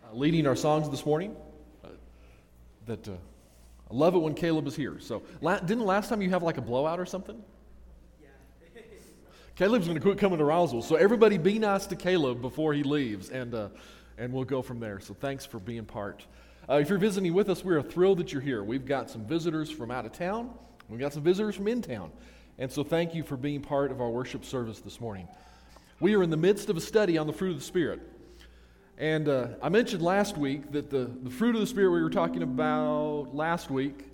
leading our songs this morning. I love it when Caleb is here. So, didn't last time you have like a blowout or something? Yeah. Caleb's going to quit coming to Roswell. So everybody be nice to Caleb before he leaves, and we'll go from there. So thanks for being part. If you're visiting with us, we're thrilled that you're here. We've got some visitors from out of town. We've got some visitors from in town. And so thank you for being part of our worship service this morning. We are in the midst of a study on the fruit of the Spirit. And I mentioned last week that the fruit of the Spirit we were talking about last week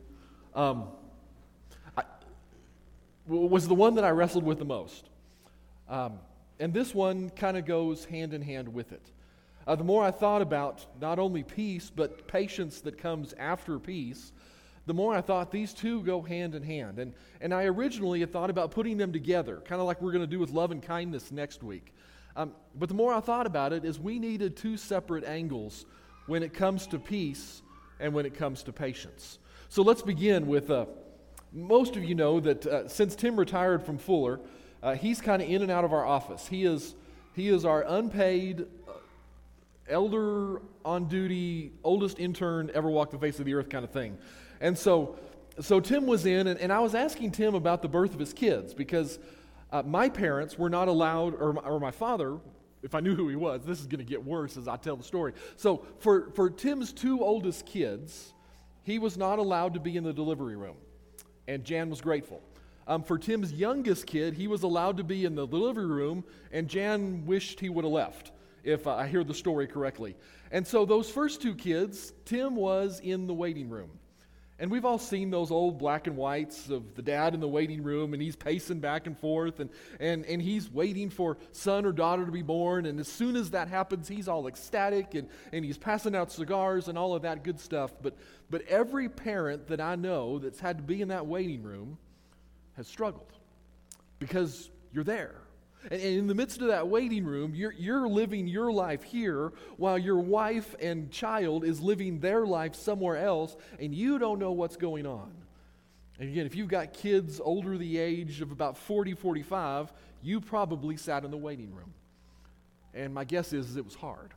was the one that I wrestled with the most. And this one kind of goes hand in hand with it. The more I thought about not only peace, but patience that comes after peace, the more I thought these two go hand in hand. And I originally had thought about putting them together, kind of like we're going to do with love and kindness next week. But the more I thought about it, is we needed two separate angles when it comes to peace and when it comes to patience. So let's begin with, most of you know that since Tim retired from Fuller, he's kind of in and out of our office. He is our unpaid, elder on duty, oldest intern ever walked the face of the earth kind of thing. And so Tim was in, and I was asking Tim about the birth of his kids, because my parents were not allowed, or my father, if I knew who he was, this is going to get worse as I tell the story. So for Tim's two oldest kids, he was not allowed to be in the delivery room, and Jan was grateful. For Tim's youngest kid, he was allowed to be in the delivery room, and Jan wished he would have left, if I hear the story correctly. And so those first two kids, Tim was in the waiting room. And we've all seen those old black and whites of the dad in the waiting room, and he's pacing back and forth, and he's waiting for son or daughter to be born, and as soon as that happens, he's all ecstatic, and he's passing out cigars and all of that good stuff. But every parent that I know that's had to be in that waiting room has struggled, because you're there. And in the midst of that waiting room, you're living your life here while your wife and child is living their life somewhere else, and you don't know what's going on. And again, if you've got kids older the age of about 40, 45, you probably sat in the waiting room. And my guess is it was hard,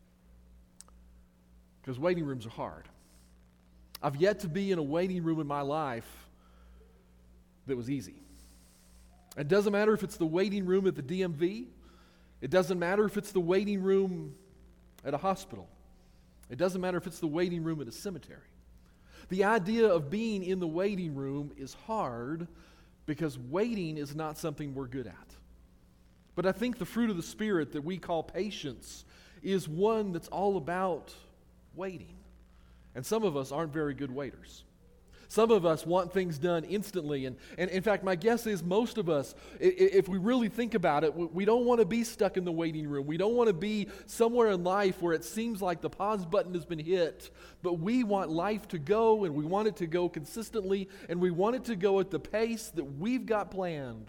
because waiting rooms are hard. I've yet to be in a waiting room in my life that was easy. It doesn't matter if it's the waiting room at the DMV. It doesn't matter if it's the waiting room at a hospital. It doesn't matter if it's the waiting room at a cemetery. The idea of being in the waiting room is hard because waiting is not something we're good at. But I think the fruit of the Spirit that we call patience is one that's all about waiting. And some of us aren't very good waiters. Some of us want things done instantly, and in fact, my guess is most of us, if we really think about it, we don't want to be stuck in the waiting room. We don't want to be somewhere in life where it seems like the pause button has been hit, but we want life to go, and we want it to go consistently, and we want it to go at the pace that we've got planned.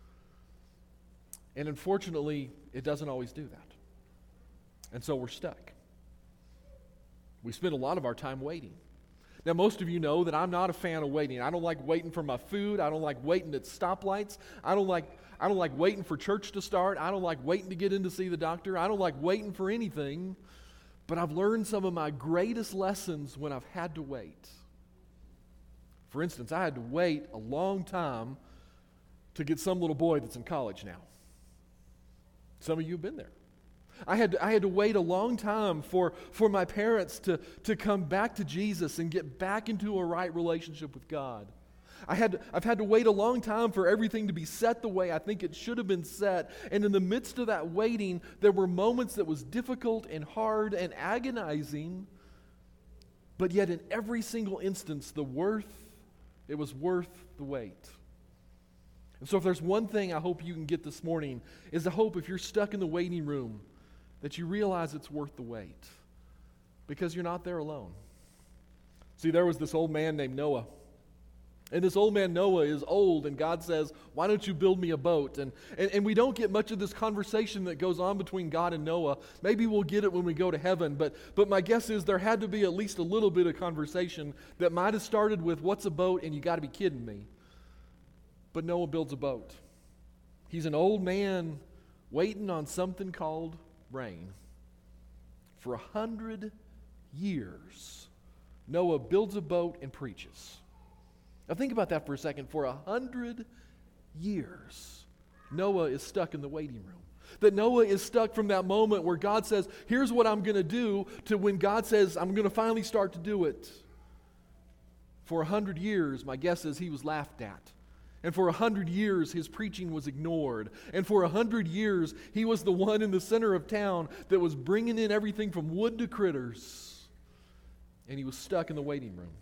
And unfortunately, it doesn't always do that. And so we're stuck. We spend a lot of our time waiting. Now, most of you know that I'm not a fan of waiting. I don't like waiting for my food. I don't like waiting at stoplights. I don't like waiting for church to start. I don't like waiting to get in to see the doctor. I don't like waiting for anything. But I've learned some of my greatest lessons when I've had to wait. For instance, I had to wait a long time to get some little boy that's in college now. Some of you have been there. I had to wait a long time for my parents to come back to Jesus and get back into a right relationship with God. I've had to wait a long time for everything to be set the way I think it should have been set. And in the midst of that waiting, there were moments that was difficult and hard and agonizing. But yet in every single instance, it was worth the wait. And so if there's one thing I hope you can get this morning, is I hope if you're stuck in the waiting room, that you realize it's worth the wait, because you're not there alone. See, there was this old man named Noah. And this old man Noah is old, and God says, why don't you build me a boat? And we don't get much of this conversation that goes on between God and Noah. Maybe we'll get it when we go to heaven, but my guess is there had to be at least a little bit of conversation that might have started with, what's a boat? And you got to be kidding me. But Noah builds a boat. He's an old man waiting on something called rain. For 100 years, Noah builds a boat and preaches. Now think about that for a second. For 100 years, Noah is stuck in the waiting room. That Noah is stuck from that moment where God says, here's what I'm going to do, to when God says, I'm going to finally start to do it. For 100 years, my guess is he was laughed at. And for 100 years, his preaching was ignored. And for 100 years, he was the one in the center of town that was bringing in everything from wood to critters. And he was stuck in the waiting room.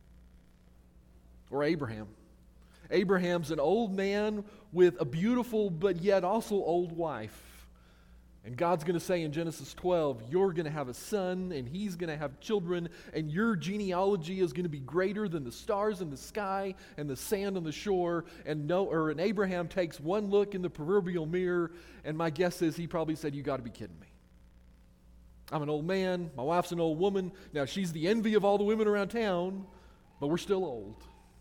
Or Abraham. Abraham's an old man with a beautiful but yet also old wife. And God's going to say in Genesis 12, you're going to have a son, and he's going to have children, and your genealogy is going to be greater than the stars in the sky and the sand on the shore. And Abraham takes one look in the proverbial mirror, and my guess is he probably said, you got to be kidding me. I'm an old man, my wife's an old woman. Now she's the envy of all the women around town, but we're still old.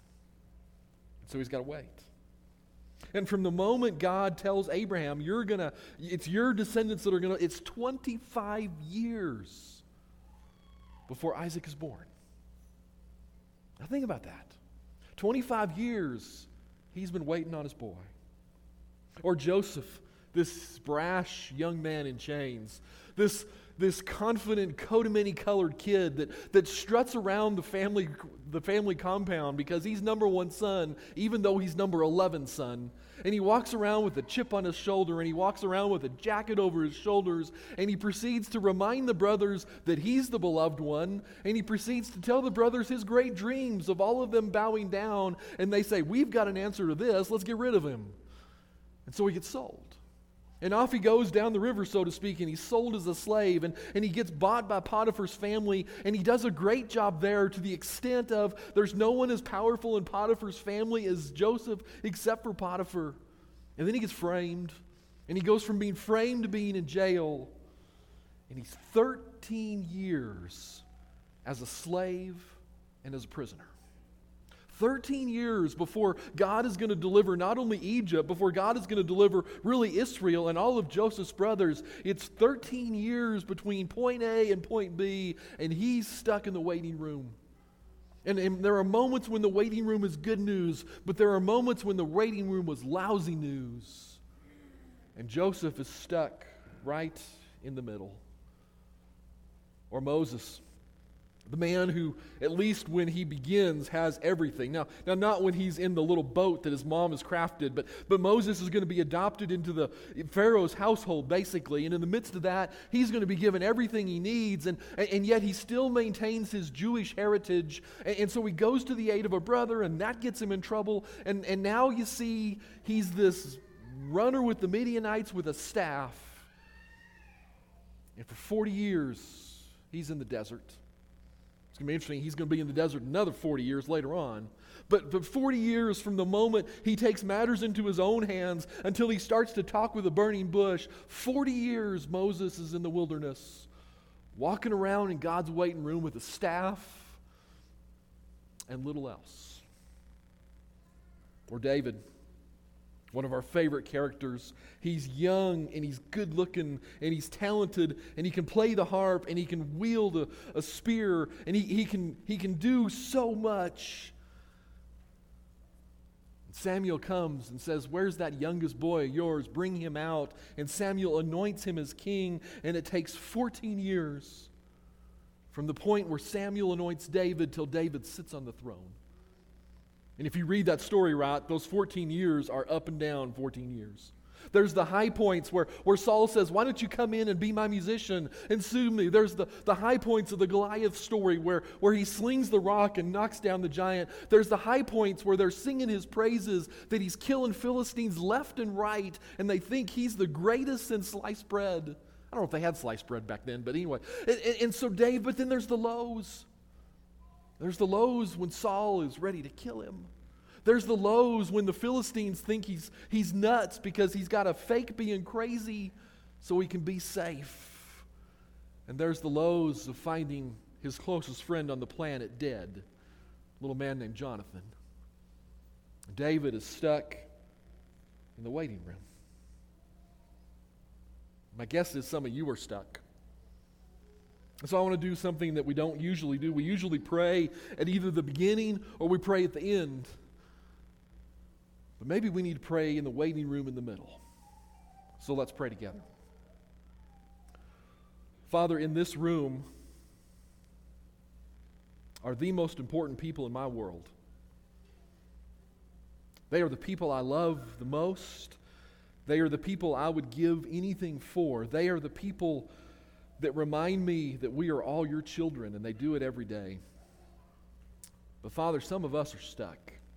So he's got to wait. And from the moment God tells Abraham, it's your descendants that are going to, it's 25 years before Isaac is born. Now think about that. 25 years he's been waiting on his boy. Or Joseph, this brash young man in chains, this confident, coat of many colored kid that struts around the family compound because he's number one son, even though he's number 11 son. And he walks around with a chip on his shoulder, and he walks around with a jacket over his shoulders, and he proceeds to remind the brothers that he's the beloved one, and he proceeds to tell the brothers his great dreams of all of them bowing down, and they say, we've got an answer to this, let's get rid of him. And so he gets sold. And off he goes down the river, so to speak, and he's sold as a slave, and he gets bought by Potiphar's family, and he does a great job there to the extent of there's no one as powerful in Potiphar's family as Joseph except for Potiphar. And then he gets framed, and he goes from being framed to being in jail, and he's 13 years as a slave and as a prisoner. 13 years before God is going to deliver not only Egypt, before God is going to deliver really Israel and all of Joseph's brothers. It's 13 years between point A and point B, and he's stuck in the waiting room. And there are moments when the waiting room is good news, but there are moments when the waiting room was lousy news. And Joseph is stuck right in the middle. Or Moses, the man who, at least when he begins, has everything. Now not when he's in the little boat that his mom has crafted, but Moses is going to be adopted into the Pharaoh's household, basically. And in the midst of that, he's going to be given everything he needs, and yet he still maintains his Jewish heritage. And so he goes to the aid of a brother, and that gets him in trouble. And now you see he's this runner with the Midianites with a staff. And for 40 years, he's in the desert. It's going to be interesting. He's going to be in the desert another 40 years later on. But 40 years from the moment he takes matters into his own hands until he starts to talk with a burning bush, 40 years Moses is in the wilderness, walking around in God's waiting room with a staff and little else. Or David, one of our favorite characters. He's young and he's good looking and he's talented and he can play the harp and he can wield a spear and he can do so much. Samuel comes and says, where's that youngest boy of yours? Bring him out. And Samuel anoints him as king, and it takes 14 years from the point where Samuel anoints David till David sits on the throne. And if you read that story right, those 14 years are up and down 14 years. There's the high points where Saul says, why don't you come in and be my musician and soothe me? There's the high points of the Goliath story where he slings the rock and knocks down the giant. There's the high points where they're singing his praises, that he's killing Philistines left and right, and they think he's the greatest since sliced bread. I don't know if they had sliced bread back then, but anyway. And so Dave, but then there's the lows. There's the lows when Saul is ready to kill him. There's the lows when the Philistines think he's nuts because he's got to fake being crazy so he can be safe. And there's the lows of finding his closest friend on the planet dead, a little man named Jonathan. David is stuck in the waiting room. My guess is some of you are stuck. So I want to do something that we don't usually do. We usually pray at either the beginning or we pray at the end. But maybe we need to pray in the waiting room in the middle. So let's pray together. Father, in this room are the most important people in my world. They are the people I love the most. They are the people I would give anything for. They are the people that remind me that we are all your children, and they do it every day. But Father, some of us are stuck.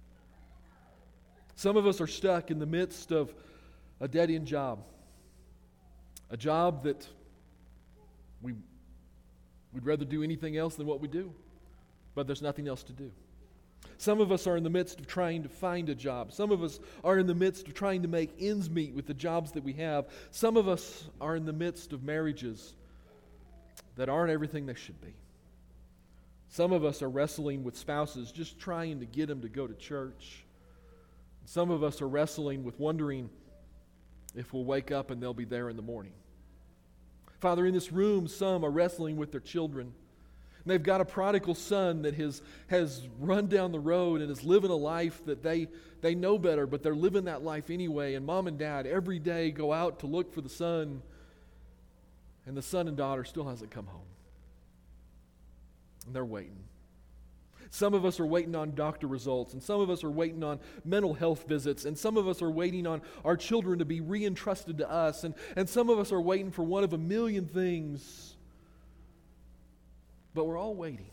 Some of us are stuck in the midst of a dead-end job. A job that we'd rather do anything else than what we do, but there's nothing else to do. Some of us are in the midst of trying to find a job. Some of us are in the midst of trying to make ends meet with the jobs that we have. Some of us are in the midst of marriages that aren't everything they should be. Some of us are wrestling with spouses just trying to get them to go to church. Some of us are wrestling with wondering if we'll wake up and they'll be there in the morning. Father, in this room, some are wrestling with their children. And they've got a prodigal son that has run down the road and is living a life that they know better, but they're living that life anyway. And mom and dad every day go out to look for the son, and the son and daughter still hasn't come home. And they're waiting. Some of us are waiting on doctor results, and some of us are waiting on mental health visits, and some of us are waiting on our children to be reentrusted to us, and some of us are waiting for one of a million things. But we're all waiting.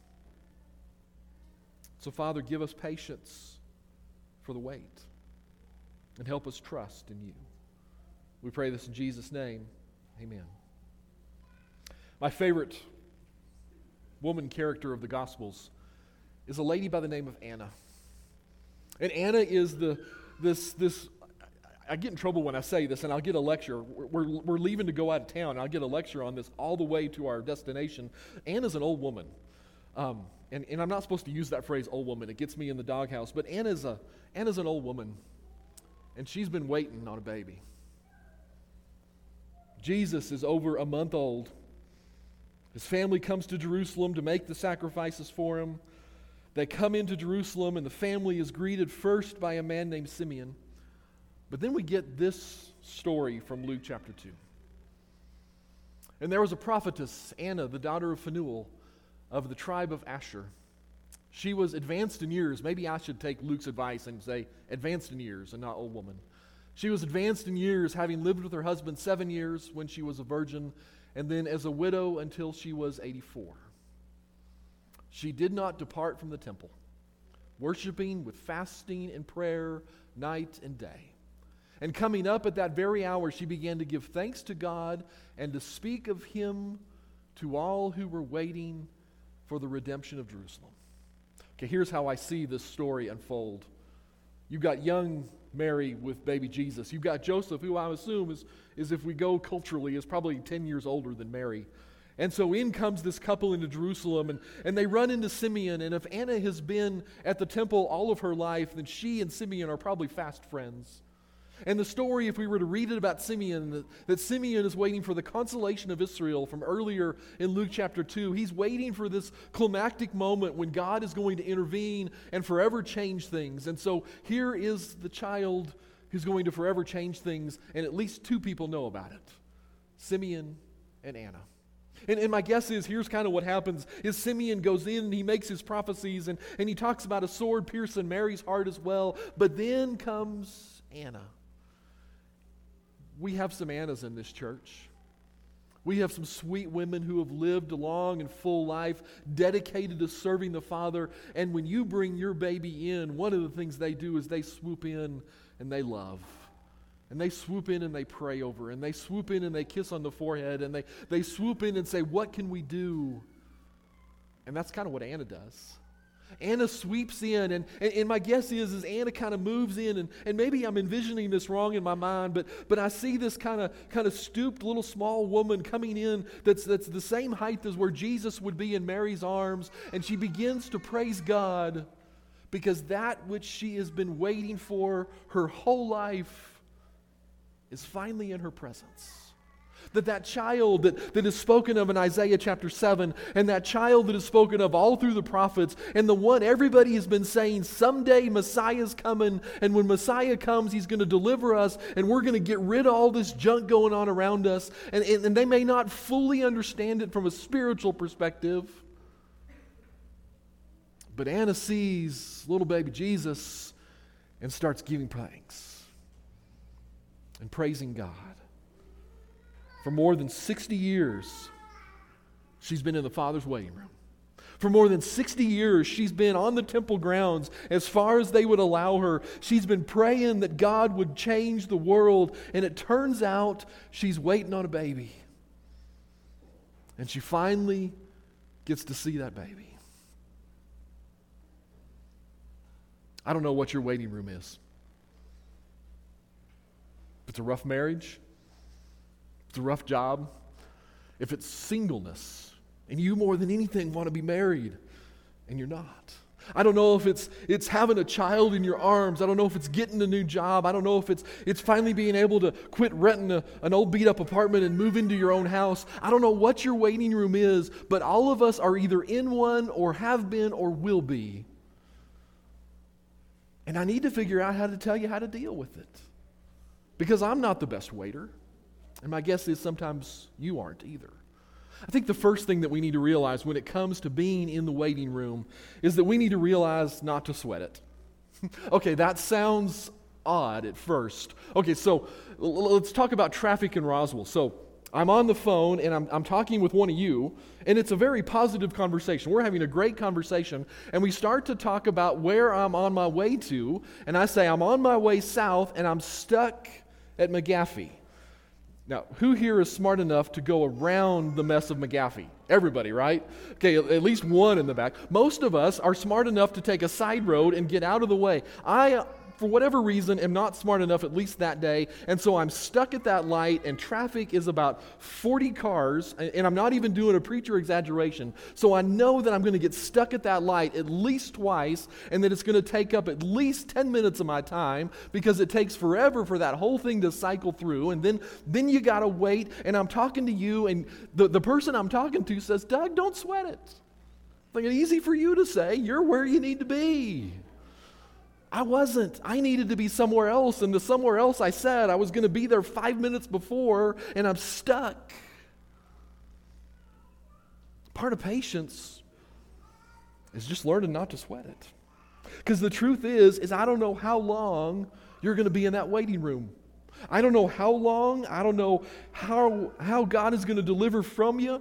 So, Father, give us patience for the wait and help us trust in you. We pray this in Jesus' name. Amen. My favorite woman character of the Gospels is a lady by the name of Anna. And Anna is this. I get in trouble when I say this, and I'll get a lecture. We're leaving to go out of town, and I'll get a lecture on this all the way to our destination. Anna's an old woman. And I'm not supposed to use that phrase, old woman. It gets me in the doghouse. But Anna's an old woman, and she's been waiting on a baby. Jesus is over a month old. His family comes to Jerusalem to make the sacrifices for him. They come into Jerusalem, and the family is greeted first by a man named Simeon. But then we get this story from Luke chapter 2. And there was a prophetess, Anna, the daughter of Phanuel, of the tribe of Asher. She was advanced in years. Maybe I should take Luke's advice and say advanced in years and not old woman. She was advanced in years, having lived with her husband 7 years when she was a virgin, and then as a widow until she was 84. She did not depart from the temple, worshiping with fasting and prayer night and day. And coming up at that very hour, she began to give thanks to God and to speak of him to all who were waiting for the redemption of Jerusalem. Okay, here's how I see this story unfold. You've got young Mary with baby Jesus. You've got Joseph, who I assume is if we go culturally, is probably 10 years older than Mary. And so in comes this couple into Jerusalem, and they run into Simeon. And if Anna has been at the temple all of her life, then she and Simeon are probably fast friends. And the story, if we were to read it about Simeon, that Simeon is waiting for the consolation of Israel from earlier in Luke chapter 2. He's waiting for this climactic moment when God is going to intervene and forever change things. And so here is the child who's going to forever change things, and at least two people know about it, Simeon and Anna. And my guess is, here's kind of what happens, is Simeon goes in and he makes his prophecies, and he talks about a sword piercing Mary's heart as well. But then comes Anna. We have some Annas in this church. We have some sweet women who have lived a long and full life, dedicated to serving the Father. And when you bring your baby in, one of the things they do is they swoop in and they love. And they swoop in and they pray over. And they swoop in and they kiss on the forehead. And they swoop in and say, what can we do? And that's kind of what Anna does. Anna sweeps in, and my guess is Anna kind of moves in, and maybe I'm envisioning this wrong in my mind, but I see this kind of stooped little small woman coming in that's the same height as where Jesus would be in Mary's arms, and she begins to praise God because that which she has been waiting for her whole life is finally in her presence. That child that is spoken of in Isaiah chapter 7, and that child that is spoken of all through the prophets, and the one everybody has been saying, someday Messiah's coming, and when Messiah comes, he's going to deliver us, and we're going to get rid of all this junk going on around us. And they may not fully understand it from a spiritual perspective, but Anna sees little baby Jesus and starts giving thanks and praising God. For more than 60 years, she's been in the Father's waiting room. For more than 60 years, she's been on the temple grounds as far as they would allow her. She's been praying that God would change the world, and it turns out she's waiting on a baby. And she finally gets to see that baby. I don't know what your waiting room is. If it's a rough marriage, it's a rough job, if it's singleness, and you more than anything want to be married, and you're not. I don't know if it's having a child in your arms. I don't know if it's getting a new job. I don't know if it's finally being able to quit renting an old beat-up apartment and move into your own house. I don't know what your waiting room is, but all of us are either in one or have been or will be. And I need to figure out how to tell you how to deal with it, because I'm not the best waiter. And my guess is sometimes you aren't either. I think the first thing that we need to realize when it comes to being in the waiting room is that we need to realize not to sweat it. Okay, that sounds odd at first. Okay, so let's talk about traffic in Roswell. So I'm on the phone and I'm talking with one of you, and it's a very positive conversation. We're having a great conversation, and we start to talk about where I'm on my way to, and I say I'm on my way south and I'm stuck at McGaffey. Now, who here is smart enough to go around the mess of McGaffey? Everybody, right? Okay, at least one in the back. Most of us are smart enough to take a side road and get out of the way. I, for whatever reason, am not smart enough, at least that day, and so I'm stuck at that light, and traffic is about 40 cars, and I'm not even doing a preacher exaggeration, so I know that I'm going to get stuck at that light at least twice, and that it's going to take up at least 10 minutes of my time, because it takes forever for that whole thing to cycle through, and then you got to wait, and I'm talking to you, and the person I'm talking to says, Doug, don't sweat it. It's like, it's easy for you to say, you're where you need to be. I wasn't. I needed to be somewhere else, and the somewhere else I said I was going to be there 5 minutes before, and I'm stuck. Part of patience is just learning not to sweat it. Because the truth is I don't know how long you're going to be in that waiting room. I don't know how long. I don't know how God is going to deliver from you.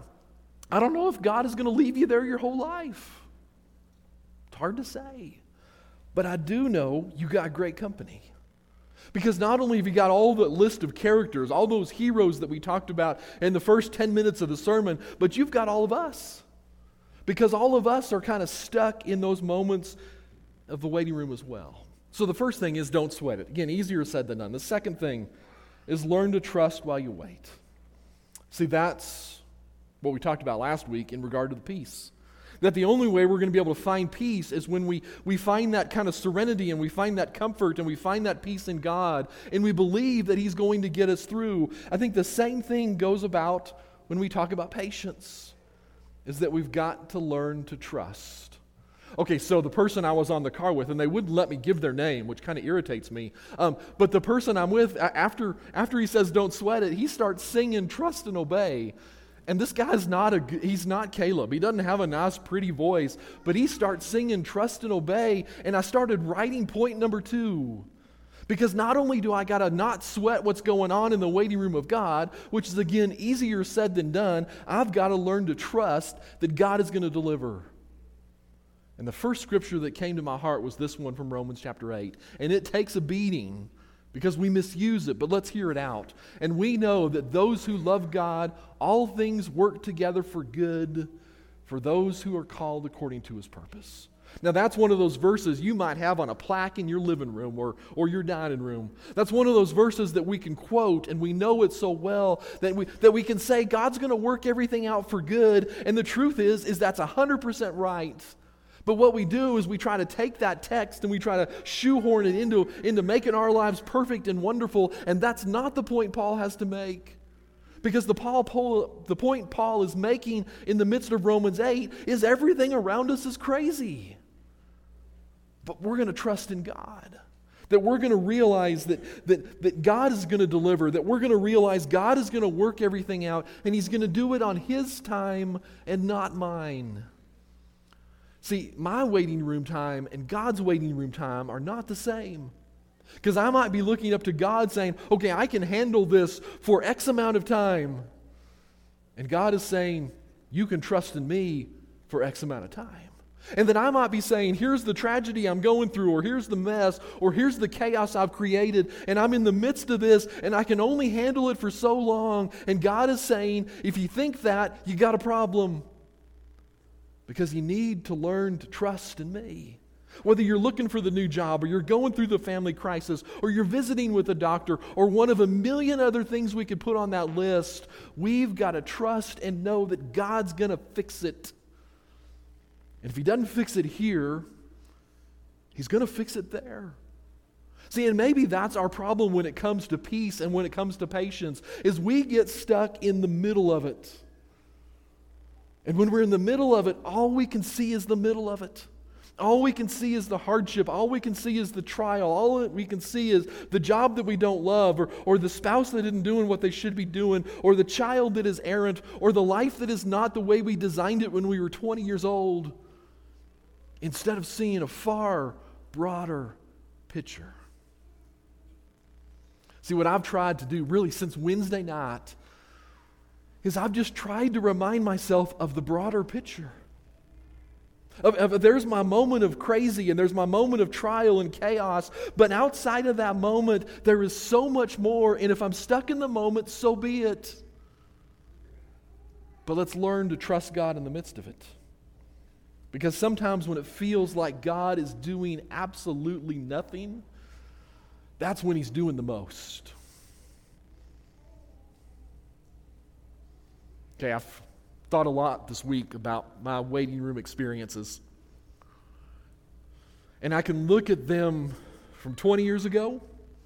I don't know if God is going to leave you there your whole life. It's hard to say. But I do know you got great company. Because not only have you got all the list of characters, all those heroes that we talked about in the first 10 minutes of the sermon, but you've got all of us. Because all of us are kind of stuck in those moments of the waiting room as well. So the first thing is don't sweat it. Again, easier said than done. The second thing is learn to trust while you wait. See, that's what we talked about last week in regard to the peace. That the only way we're going to be able to find peace is when we find that kind of serenity, and we find that comfort, and we find that peace in God, and we believe that He's going to get us through. I think the same thing goes about when we talk about patience, is that we've got to learn to trust. Okay, so the person I was on the car with, and they wouldn't let me give their name, which kind of irritates me, but the person I'm with, after he says don't sweat it, he starts singing Trust and Obey. And this guy's he's not Caleb. He doesn't have a nice, pretty voice, but he starts singing Trust and Obey, and I started writing point number 2. Because not only do I got to not sweat what's going on in the waiting room of God, which is, again, easier said than done, I've got to learn to trust that God is going to deliver. And the first scripture that came to my heart was this one from Romans chapter 8. And it takes a beating because we misuse it, but let's hear it out. And we know that those who love God, all things work together for good for those who are called according to His purpose. Now that's one of those verses you might have on a plaque in your living room or your dining room. That's one of those verses that we can quote, and we know it so well that we can say God's going to work everything out for good, and the truth is that's 100% right. But what we do is we try to take that text and we try to shoehorn it into making our lives perfect and wonderful, and that's not the point Paul has to make. Because the point Paul is making in the midst of Romans 8 is everything around us is crazy. But we're going to trust in God. That we're going to realize that God is going to deliver. That we're going to realize God is going to work everything out. And He's going to do it on His time and not mine. See, my waiting room time and God's waiting room time are not the same. Because I might be looking up to God saying, okay, I can handle this for X amount of time. And God is saying, you can trust in me for X amount of time. And then I might be saying, here's the tragedy I'm going through, or here's the mess, or here's the chaos I've created, and I'm in the midst of this, and I can only handle it for so long. And God is saying, if you think that, you got a problem. Because you need to learn to trust in me. Whether you're looking for the new job, or you're going through the family crisis, or you're visiting with a doctor, or one of a million other things we could put on that list, we've got to trust and know that God's going to fix it. And if He doesn't fix it here, He's going to fix it there. See, and maybe that's our problem when it comes to peace and when it comes to patience, is we get stuck in the middle of it. And when we're in the middle of it, all we can see is the middle of it. All we can see is the hardship. All we can see is the trial. All that we can see is the job that we don't love, or the spouse that isn't doing what they should be doing, or the child that is errant, or the life that is not the way we designed it when we were 20 years old, instead of seeing a far broader picture. See, what I've tried to do really since Wednesday night is I've just tried to remind myself of the broader picture. There's my moment of crazy, and there's my moment of trial and chaos, but outside of that moment, there is so much more, and if I'm stuck in the moment, so be it. But let's learn to trust God in the midst of it. Because sometimes when it feels like God is doing absolutely nothing, that's when He's doing the most. Okay, I've thought a lot this week about my waiting room experiences. And I can look at them from 20 years ago.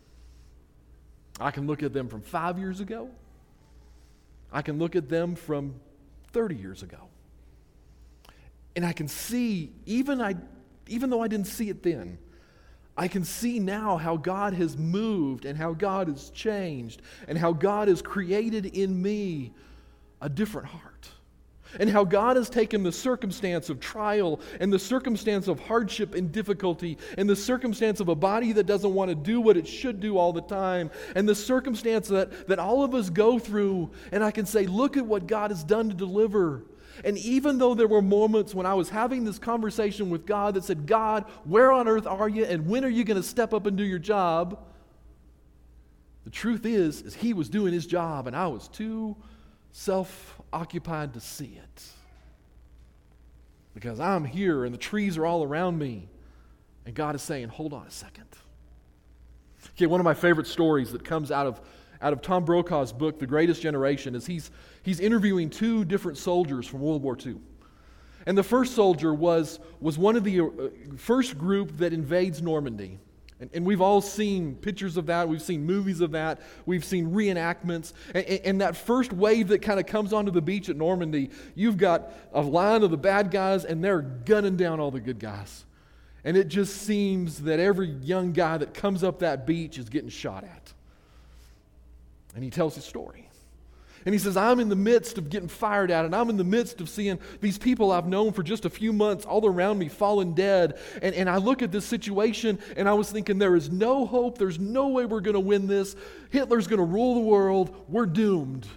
I can look at them from 5 years ago. I can look at them from 30 years ago. And I can see, even though I didn't see it then, I can see now how God has moved and how God has changed and how God has created in me a different heart. And how God has taken the circumstance of trial and the circumstance of hardship and difficulty and the circumstance of a body that doesn't want to do what it should do all the time and the circumstance that all of us go through, and I can say, look at what God has done to deliver. And even though there were moments when I was having this conversation with God that said, God, where on earth are you, and when are you going to step up and do your job? The truth is He was doing His job, and I was too self-occupied to see it. Because I'm here, and the trees are all around me, and God is saying, hold on a second. Okay, one of my favorite stories that comes out of Tom Brokaw's book, The Greatest Generation, is he's interviewing two different soldiers from World War II. And the first soldier was one of the first group that invades Normandy. And we've all seen pictures of that. We've seen movies of that. We've seen reenactments. And that first wave that kind of comes onto the beach at Normandy, you've got a line of the bad guys, and they're gunning down all the good guys. And it just seems that every young guy that comes up that beach is getting shot at. And he tells his story. And he says, I'm in the midst of getting fired at, and I'm in the midst of seeing these people I've known for just a few months all around me fallen dead. And I look at this situation, and I was thinking, there is no hope. There's no way we're going to win this. Hitler's going to rule the world. We're doomed.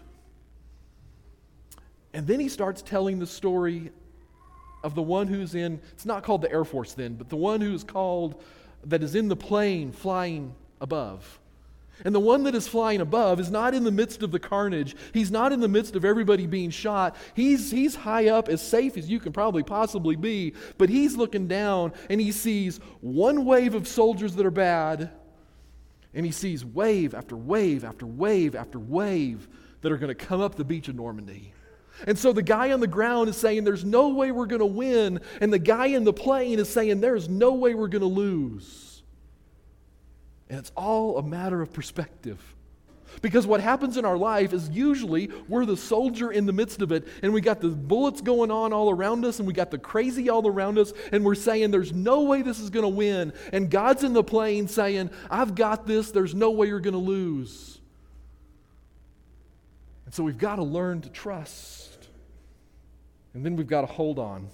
And then he starts telling the story of the one who's in, it's not called the Air Force then, but the one who's called, that is in the plane flying above. And the one that is flying above is not in the midst of the carnage. He's not in the midst of everybody being shot. He's high up, as safe as you can probably possibly be. But he's looking down, and he sees one wave of soldiers that are bad, and he sees wave after wave after wave after wave that are going to come up the beach of Normandy. And so the guy on the ground is saying, there's no way we're going to win. And the guy in the plane is saying, there's no way we're going to lose. And it's all a matter of perspective. Because what happens in our life is usually we're the soldier in the midst of it, and we got the bullets going on all around us, and we got the crazy all around us, and we're saying there's no way this is going to win. And God's in the plane saying, I've got this, there's no way you're going to lose. And so we've got to learn to trust. And then we've got to hold on.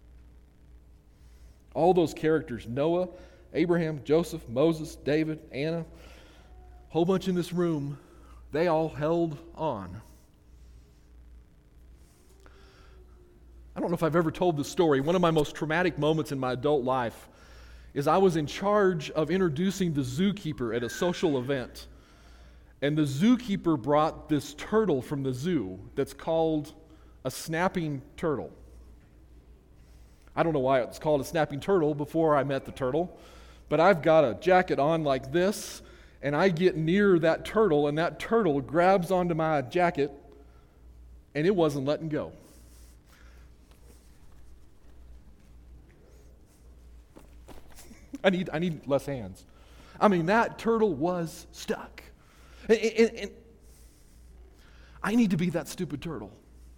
All those characters, Noah, Abraham, Joseph, Moses, David, Anna, whole bunch in this room, they all held on. I don't know if I've ever told this story. One of my most traumatic moments in my adult life is I was in charge of introducing the zookeeper at a social event. And the zookeeper brought this turtle from the zoo that's called a snapping turtle. I don't know why it's called a snapping turtle before I met the turtle, but I've got a jacket on like this, and I get near that turtle, and that turtle grabs onto my jacket, and it wasn't letting go. I need less hands. I mean, that turtle was stuck. And I need to be that stupid turtle.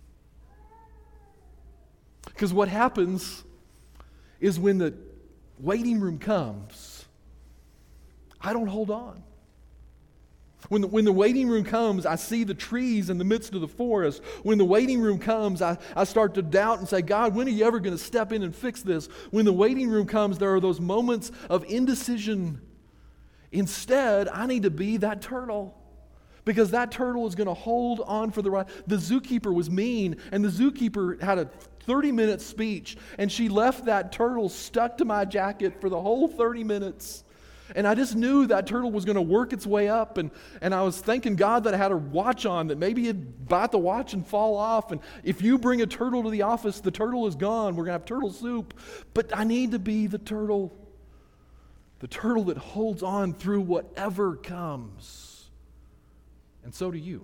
Because what happens is when the waiting room comes, I don't hold on. When the waiting room comes, I see the trees in the midst of the forest. When the waiting room comes, I start to doubt and say, God, when are you ever going to step in and fix this? When the waiting room comes, there are those moments of indecision. Instead, I need to be that turtle. Because that turtle is going to hold on for the ride. The zookeeper was mean, and the zookeeper had a 30-minute speech, and she left that turtle stuck to my jacket for the whole 30 minutes. And I just knew that turtle was going to work its way up, and I was thanking God that I had a watch on, that maybe it'd bite the watch and fall off. And if you bring a turtle to the office, the turtle is gone. We're going to have turtle soup. But I need to be the turtle that holds on through whatever comes. And so do you.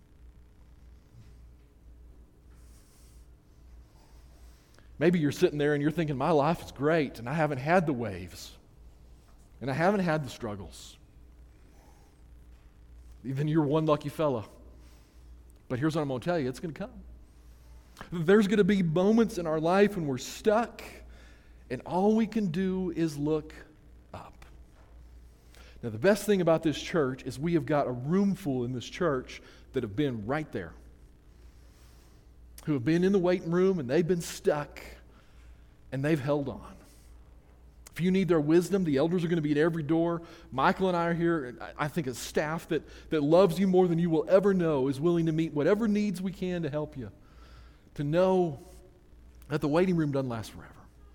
Maybe you're sitting there and you're thinking, my life is great, and I haven't had the waves. And I haven't had the struggles. Even you're one lucky fella. But here's what I'm going to tell you. It's going to come. There's going to be moments in our life when we're stuck, and all we can do is look up. Now, the best thing about this church is we have got a room full in this church that have been right there. Who have been in the waiting room, and they've been stuck, and they've held on. If you need their wisdom, the elders are going to be at every door. Michael and I are here. I think a staff that loves you more than you will ever know is willing to meet whatever needs we can to help you. To know that the waiting room doesn't last forever.